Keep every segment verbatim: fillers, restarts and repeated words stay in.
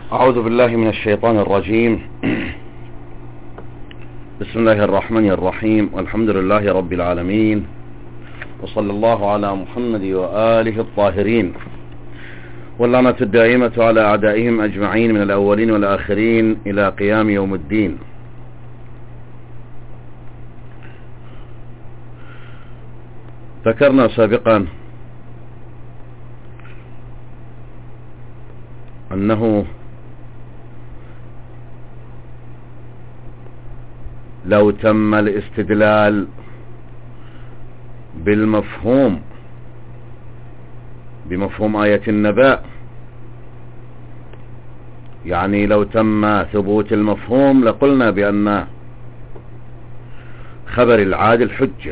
أعوذ بالله من الشيطان الرجيم. بسم الله الرحمن الرحيم، والحمد لله رب العالمين، وصلى الله على محمد وآله الطاهرين، واللعنة الدائمة على أعدائهم أجمعين من الأولين والآخرين إلى قيام يوم الدين. ذكرنا سابقا أنه لو تم الاستدلال بالمفهوم بمفهوم آية النبأ، يعني لو تم ثبوت المفهوم لقلنا بأن خبر العادل حجة.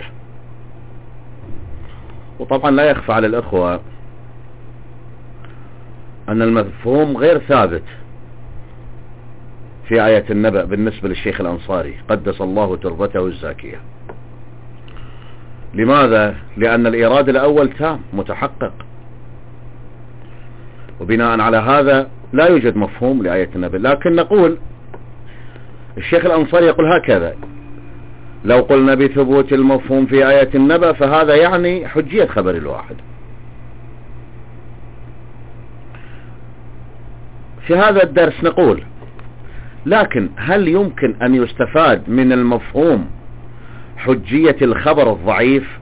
وطبعا لا يخفى على الأخوة أن المفهوم غير ثابت في آية النبأ بالنسبة للشيخ الأنصاري قدس الله تربته الزاكية. لماذا؟ لأن الإيراد الأول تام متحقق، وبناء على هذا لا يوجد مفهوم لآية النبأ. لكن نقول الشيخ الأنصاري يقول هكذا: لو قلنا بثبوت المفهوم في آية النبأ فهذا يعني حجية خبر الواحد. في هذا الدرس نقول: لكن هل يمكن أن يستفاد من المفهوم حجية الخبر الضعيف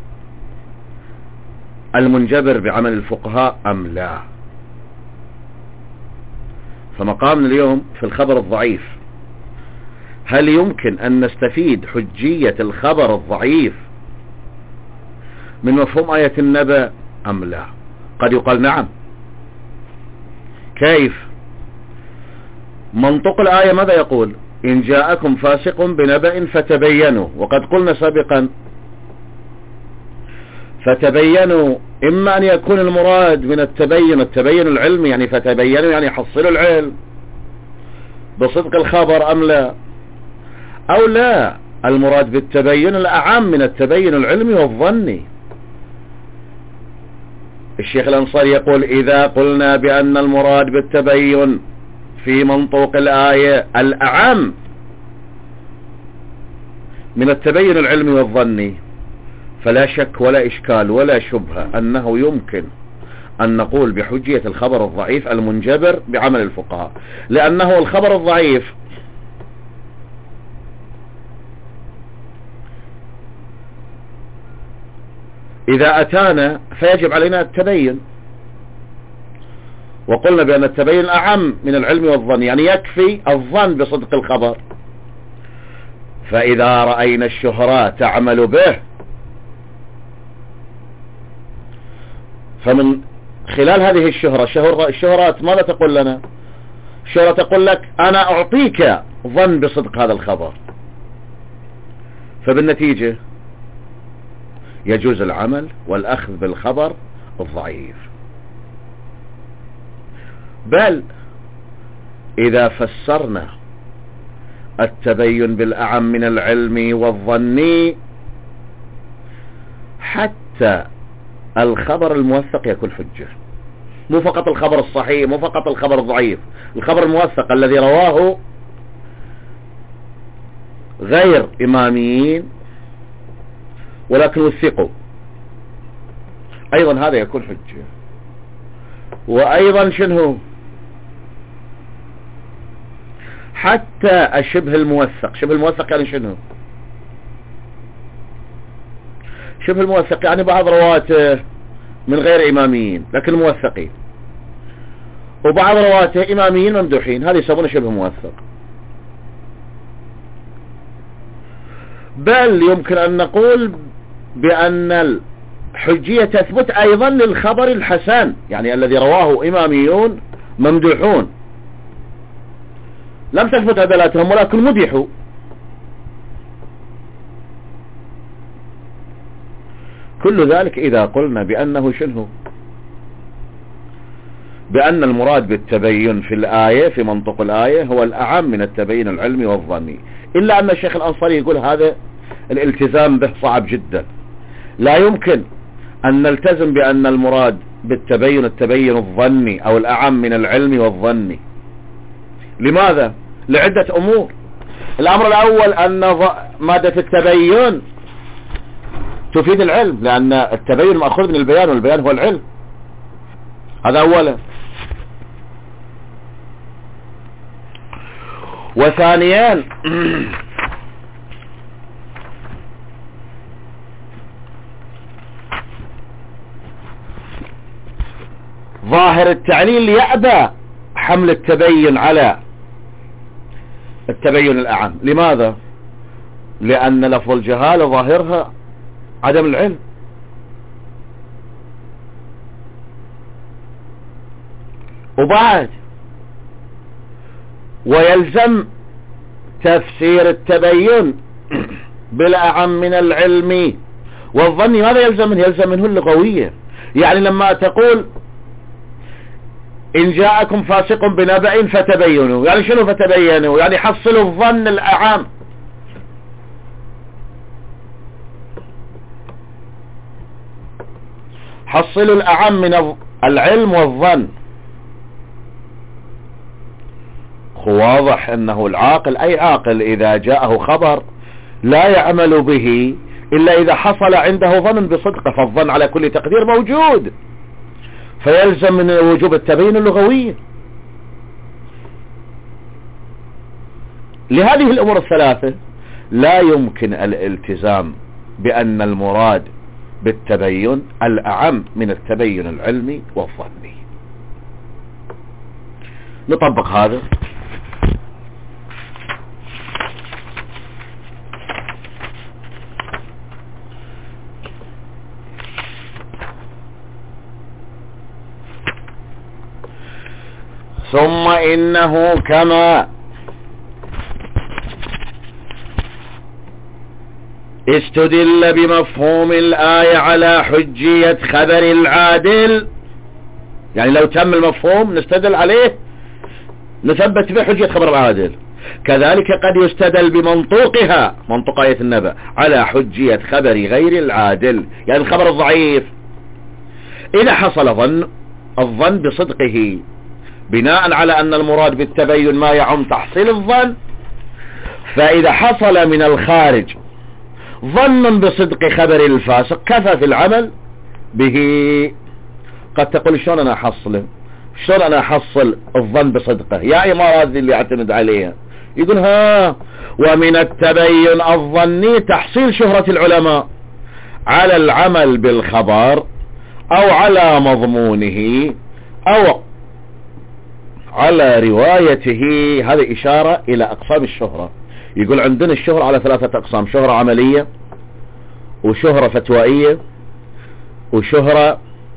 المنجبر بعمل الفقهاء أم لا؟ فمقامنا اليوم في الخبر الضعيف، هل يمكن أن نستفيد حجية الخبر الضعيف من مفهوم آية النبأ أم لا؟ قد يقال نعم. كيف؟ منطق الآية ماذا يقول؟ إن جاءكم فاسق بنبأ فتبينوا، وقد قلنا سابقا فتبينوا إما أن يكون المراد من التبين التبين العلمي، يعني فتبينوا يعني حصلوا العلم بصدق الخبر أم لا، أو لا المراد بالتبين الأعم من التبين العلمي والظني. الشيخ الأنصاري يقول: إذا قلنا بأن المراد بالتبين في منطوق الآية الأعم من التبين العلمي والظني، فلا شك ولا إشكال ولا شبهة أنه يمكن أن نقول بحجية الخبر الضعيف المنجبر بعمل الفقهاء، لأنه الخبر الضعيف إذا أتانا فيجب علينا التبين، وقلنا بأن التبين أعم من العلم والظن، يعني يكفي الظن بصدق الخبر. فإذا رأينا الشهرة تعمل به، فمن خلال هذه الشهرة الشهرات ماذا تقول لنا؟ الشهرة تقول لك أنا أعطيك ظن بصدق هذا الخبر، فبالنتيجة يجوز العمل والأخذ بالخبر الضعيف. بل إذا فسرنا التبين بالأعم من العلم والظني، حتى الخبر الموثق يكون حجة، مو فقط الخبر الصحيح، مو فقط الخبر الضعيف، الخبر الموثق الذي رواه غير إماميين ولكن وثقوا، أيضا هذا يكون حجة. وأيضا شنو؟ حتى الشبه الموثق. شبه الموثق يعني شنو؟ شبه الموثق يعني بعض رواته من غير إماميين لكن موثقين، وبعض رواته إماميين ممدوحين، هذه يسمونه شبه موثق. بل يمكن أن نقول بأن الحجية تثبت أيضا للخبر الحسن، يعني الذي رواه إماميون ممدوحون، لم تثبت عدالتهم ولكن مدحوا. كل ذلك إذا قلنا بأنه شنو؟ بأن المراد بالتبين في الآية في منطق الآية هو الأعم من التبين العلمي والظني. إلا أن الشيخ الأنصاري يقول هذا الالتزام به صعب جدا، لا يمكن أن نلتزم بأن المراد بالتبين التبين الظني أو الأعم من العلم والظني، لماذا؟ لعدة امور. الامر الاول ان مادة التبين تفيد العلم، لان التبين مأخوذ من البيان، والبيان هو العلم. هذا اولا. وثانيا ظاهر التعليل يأبى حمل التبين على التبين الأعم. لماذا؟ لأن لفظ الجهالة ظاهرها عدم العلم. وبعد ويلزم تفسير التبين بالأعم من العلم والظن. ماذا يلزم منه؟ يلزم منه اللغوية. يعني لما تقول إن جاءكم فاسق بنبأ فتبينوا، يعني شنو فتبينوا؟ يعني حصلوا الظن الأعم. حصلوا الأعم من العلم والظن. واضح أنه العاقل، أي عاقل إذا جاءه خبر لا يعمل به إلا إذا حصل عنده ظن بصدقه، فالظن على كل تقدير موجود، فيلزم من وجوب التبين اللغوي. لهذه الأمور الثلاثة لا يمكن الالتزام بأن المراد بالتبين الأعم من التبين العلمي والظني. نطبق هذا. ثم إنه كما استدل بمفهوم الآية على حجية خبر العادل، يعني لو تم المفهوم نستدل عليه نثبت به حجية خبر العادل، كذلك قد يستدل بمنطوقها، منطوق آية النبأ، على حجية خبر غير العادل، يعني الخبر الضعيف إذا حصل ظن الظن بصدقه بناء على أن المراد بالتبين ما يعم تحصيل الظن، فإذا حصل من الخارج ظن بصدق خبر الفاسق كفى في العمل به. قد تقول شلون أنا أحصله؟ شلون أنا أحصل الظن بصدقه؟ يا إمارة هذه اللي أعتمد عليها. يقول ها ومن التبين الظني تحصيل شهرة العلماء على العمل بالخبر أو على مضمونه أو على روايته. هذه إشارة إلى أقسام الشهرة. يقول عندنا الشهرة على ثلاثة أقسام: شهرة عملية، وشهرة فتوائية، وشهرة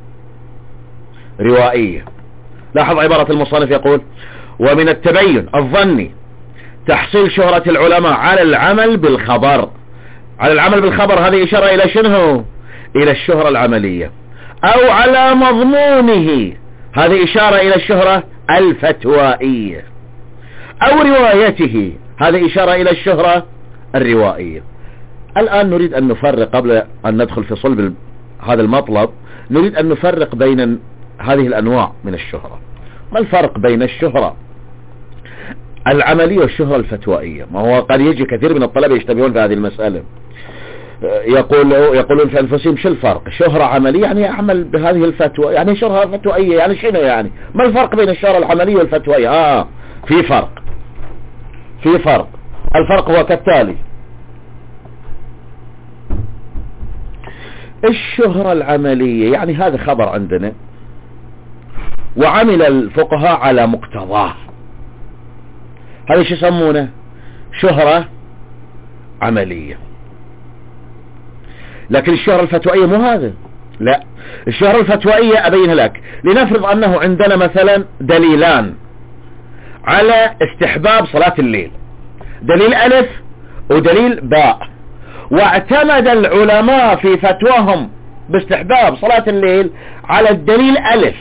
روائية. لاحظ عبارة المصنف يقول ومن التبين الظني تحصيل شهرة العلماء على العمل بالخبر. على العمل بالخبر هذه إشارة إلى شنو؟ إلى الشهرة العملية. أو على مضمونه هذه إشارة إلى الشهرة الفتوائية. أو روايته هذه إشارة إلى الشهرة الروائية. الآن نريد أن نفرق، قبل أن ندخل في صلب هذا المطلب نريد أن نفرق بين هذه الأنواع من الشهرة. ما الفرق بين الشهرة العملية والشهرة الفتوائية؟ ما هو قد يجي كثير من الطلبة يشتبهون في هذه المسألة، يقول يقولون في أنفسهم شو الفرق؟ شهرة عملية يعني أعمل بهذه الفتوى، يعني شهرة فتوائية يعني شنو يعني؟ ما الفرق بين الشهرة العملية والفتوائية؟ آه في فرق، في فرق. الفرق هو كالتالي: الشهرة العملية يعني هذا خبر عندنا وعمل الفقهاء على مقتضاه، هذا شو يسمونه؟ شهرة عملية. لكن الشهرة الفتوائية مو هذا، لا. الشهرة الفتوائية أبينها لك. لنفرض أنه عندنا مثلا دليلان على استحباب صلاة الليل، دليل ألف ودليل باء، واعتمد العلماء في فتواهم باستحباب صلاة الليل على الدليل ألف.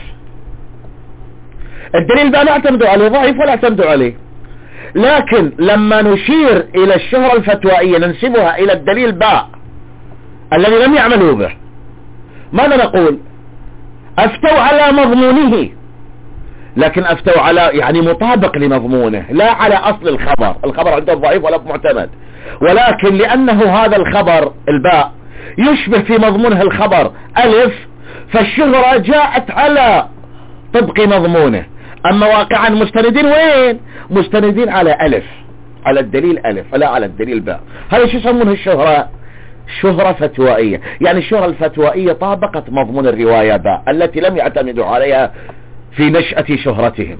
الدليل باء ما اعتمدوا عليه، ضعيف ولا اعتمدوا عليه. لكن لما نشير إلى الشهرة الفتوائية ننسبها إلى الدليل باء الذي لم يعملوا به، ماذا نقول؟ أفتوا على مضمونه، لكن افتوا على يعني مطابق لمضمونه لا على اصل الخبر. الخبر عنده ضعيف ولا معتمد، ولكن لانه هذا الخبر الباء يشبه في مضمونه الخبر الف، فالشهرة جاءت على طبق مضمونه. اما واقعا مستندين وين؟ مستندين على الف، على الدليل الف لا على الدليل باء. هذا شو يسمونه الشهرة؟ شهرة فتوائية. يعني الشهرة الفتوائية طابقت مضمون الرواية باء التي لم يعتمدوا عليها في نشأة شهرتهم.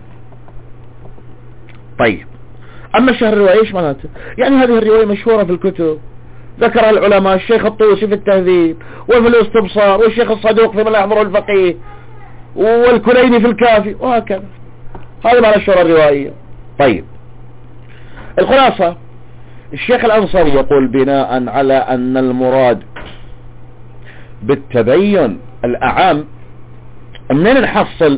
طيب اما الشهر الرواية ايش معناته؟ يعني هذه الرواية مشهورة في الكتب، ذكرها العلماء، الشيخ الطوسي في التهذيب، وفي الاستبصار، والشيخ الصدوق في من لا يحضره الفقيه، والكليني في الكافي، وهكذا. هذا معنى الشهرة الروائية. طيب الخلاصة، الشيخ الأنصاري يقول بناء على أن المراد بالتبين الأعام، منين نحصل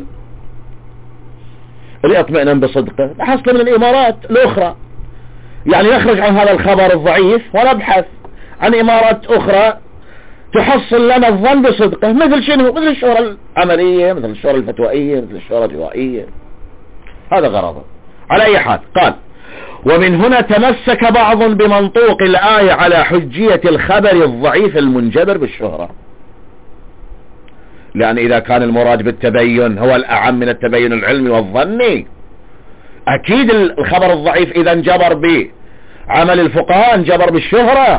الاطمئنان بصدقه؟ نحصل من الإمارات الأخرى. يعني نخرج عن هذا الخبر الضعيف ونبحث عن إمارات أخرى تحصل لنا الظن بصدقه، مثل شنو؟ مثل الشهرة العملية، مثل الشهرة الفتوائية، مثل الشهرة الروائية. هذا غرضه. على أي حال قال: ومن هنا تمسك بعض بمنطوق الآية على حجية الخبر الضعيف المنجبر بالشهرة، لأن إذا كان المراد بالتبين هو الأعم من التبين العلمي والظني، أكيد الخبر الضعيف إذا انجبر بعمل الفقهاء انجبر بالشهرة،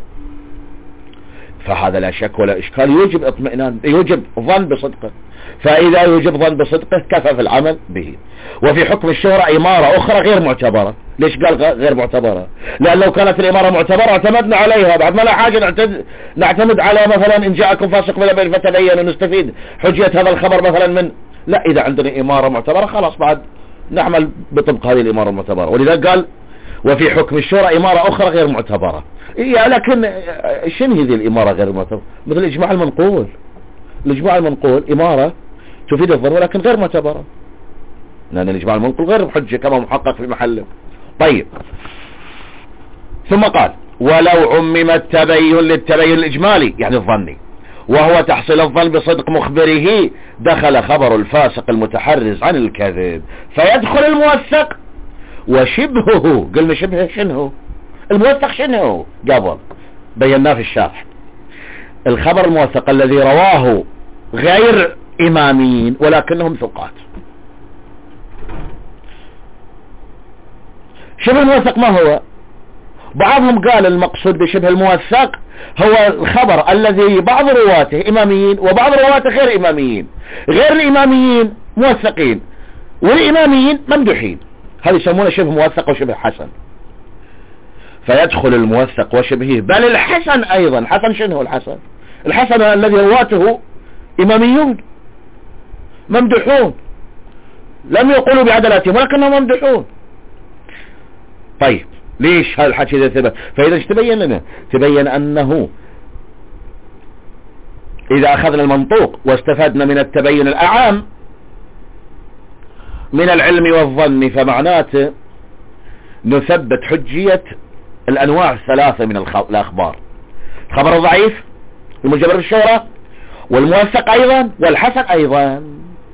فهذا لا شك ولا إشكال يوجب اطمئنان، يوجب ظن بصدقه. فإذا يوجب ظن بصدقه كفى في العمل به. وفي حكم الشهرة إمارة أخرى غير معتبرة. ليش قال غير معتبرة؟ لأن لو كانت الإمارة معتبرة اعتمدنا عليها، بعد ما لا حاجة نعتد نعتمد على مثلا إن جاءكم فاسق بنبأ فتبين ونستفيد حجية هذا الخبر مثلا من لا. إذا عندنا إمارة معتبرة خلاص بعد نعمل بطبق هذه الإمارة المعتبرة. ولذا قال وفي حكم الشهرة إمارة أخرى غير معتبرة. إيه لكن شنو هذه الإمارة غير معتبرة؟ مثل الإجماع المنقول. الإجماع المنقول إمارة تفيد الظن ولكن غير معتبرة، لأن الإجماع المنقول غير حجة كما محقق في محله. طيب ثم قال: ولو عمم التبين للتبين الإجمالي يعني الظني، وهو تحصيل الظن بصدق مخبره، دخل خبر الفاسق المتحرز عن الكذب فيدخل الموثق وشبهه. قلنا شبهه شنو؟ الموثق شنو؟ قبل بيناه في الشرح. الخبر الموثق الذي رواه غير إمامين ولكنهم ثقات. شبه الموثق ما هو؟ بعضهم قال المقصود بشبه الموثق هو الخبر الذي بعض رواته إماميين وبعض رواته غير إماميين، غير الإماميين موثقين والإماميين ممدوحين، هذا يسمونه شبه موثق وشبه حسن. فيدخل الموثق وشبهه، بل الحسن أيضا. حسن شنو الحسن؟ الحسن الذي رواته إماميون ممدوحون، لم يقولوا بعدلاتهم ولكنهم ممدوحون. طيب ليش هذا الحكي إذا ثبت؟ فإذا تبين لنا تبين أنه إذا أخذنا المنطوق واستفدنا من التبين الأعام من العلم والظن، فمعناته نثبت حجية الأنواع الثلاثة من الأخبار: خبر ضعيف المجبر بالشهرة، والموثق أيضا، والحسن أيضا.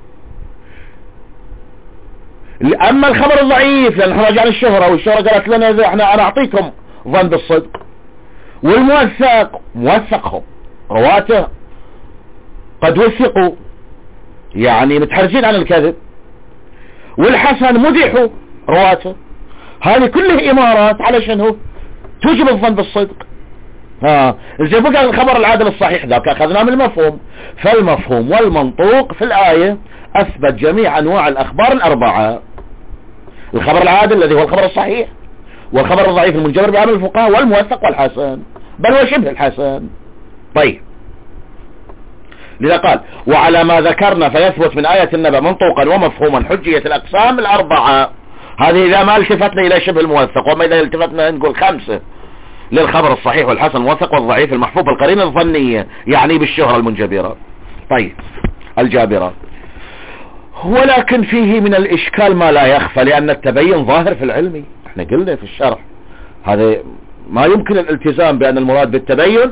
أما الخبر الضعيف لأن احنا رجعنا الشهرة، والشهرة قالت لنا إذا احنا أنا أعطيكم ظن بالصدق، والموثق موثقهم رواته قد وثقوا يعني متحرجين عن الكذب، والحسن مدحوا رواته. هذه كلها إمارات على شنو؟ توجب الظن بالصدق. ها زي بقى الخبر العادل الصحيح ذاك أخذنا من المفهوم. فالمفهوم والمنطوق في الآية أثبت جميع أنواع الأخبار الأربعة: الخبر العادل الذي هو الخبر الصحيح، والخبر الضعيف المنجبر بعمل الفقهاء، والموثق والحسن، بل وشبه الحسن. طيب لذا قال: وعلى ما ذكرنا فيثبت من آية النبأ منطوقا ومفهوما حجية الأقسام الأربعة. هذه إذا ما التفتنا إلى شبه الموثق، وما إذا التفتنا نقول خمسة للخبر الصحيح والحسن الموثق والضعيف المحفوظ بالقرينة الظنية يعني بالشهرة المنجبرة. طيب الجابرة. ولكن فيه من الإشكال ما لا يخفى، لأن التبين ظاهر في العلم. احنا قلنا في الشرح هذا ما يمكن الالتزام بأن المراد بالتبين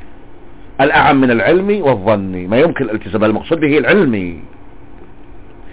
الأعم من العلمي والظني، ما يمكن الالتزام، المقصود به العلمي.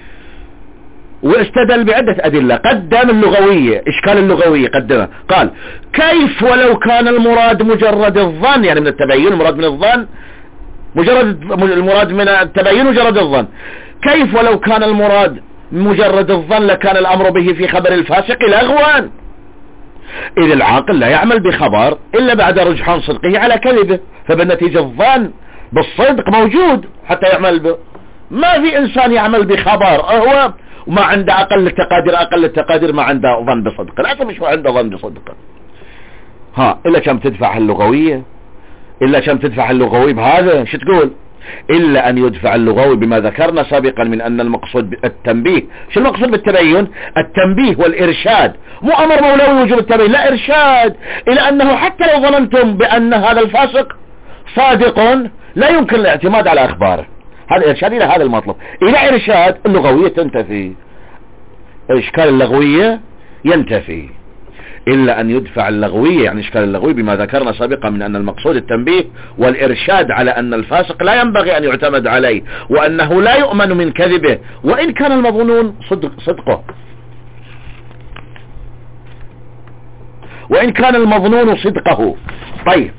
واستدل بعدة أدلة. قدم اللغوية، إشكال اللغوية قدمه، قال كيف ولو كان المراد مجرد الظن، يعني من التبين، المراد من الظن مجرد، المراد من التبين مجرد الظن، كيف ولو كان المراد مجرد الظن لكان الأمر به في خبر الفاسق لغوا، إذ العاقل لا يعمل بخبر إلا بعد رجحان صدقه على كذبه، فبالنتيجة الظن بالصدق موجود حتى يعمل به. ما في إنسان يعمل بخبر هو وما عنده أقل التقادير، أقل التقادير ما عنده ظن بصدق، لا مش ما عنده ظن بصدق. ها إلا كم تدفع اللغوية، إلا كم تدفع اللغوي بهذا، شو تقول؟ إلا أن يدفع اللغوي بما ذكرنا سابقا من أن المقصود التنبيه. شو المقصود بالتبين؟ التنبيه والإرشاد، مو أمر مولوي وجوب التبين، لا، إرشاد إلى أنه حتى لو ظننتم بأن هذا الفاسق صادق لا يمكن الاعتماد على أخباره. هذا إرشاد إلى هذا المطلب، إلى إرشاد اللغوية تنتفي، إشكال اللغوية ينتفي. إلا أن يدفع اللغوية، يعني إشكال اللغوي بما ذكرنا سابقا من أن المقصود التنبيه والإرشاد على أن الفاسق لا ينبغي أن يعتمد عليه، وأنه لا يؤمن من كذبه وإن كان المظنون صدق صدقه، وإن كان المظنون صدقه. طيب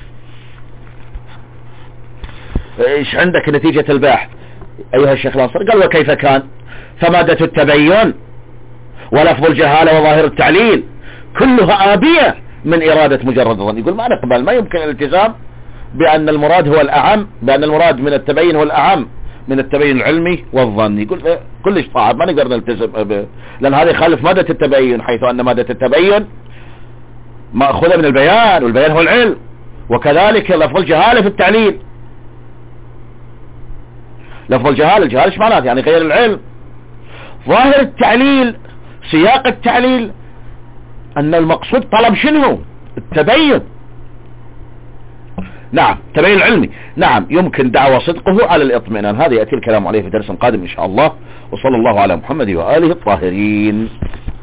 إيش عندك نتيجة الباحث أيها الشيخ الأنصار؟ قال وكيف كان؟ فمادة التبين ولفظ الجهالة وظاهر التعليل كلها آبية من إرادة مجرد الظن. يقول ما نقبل، ما يمكن الالتزام بأن المراد هو الأعم، بأن المراد من التبين هو الأعم من التبين العلمي والظني. يقول كلش صعب، ما نقدر نلتزم به، لأن هذا يخالف مادة التبين، حيث أن مادة التبين مأخوذة من البيان، والبيان هو العلم، وكذلك لفظ الجهالة في التعليل. لفظ الجهالة، الجهالة ايش معناته؟ يعني غير العلم. ظاهر التعليل، سياق التعليل أن المقصود طلب شنو؟ التبين. نعم، تبين العلمي. نعم، يمكن دعوى صدقه على الاطمئنان. هذا يأتي الكلام عليه في درس قادم إن شاء الله، وصلى الله على محمد وآله الطاهرين.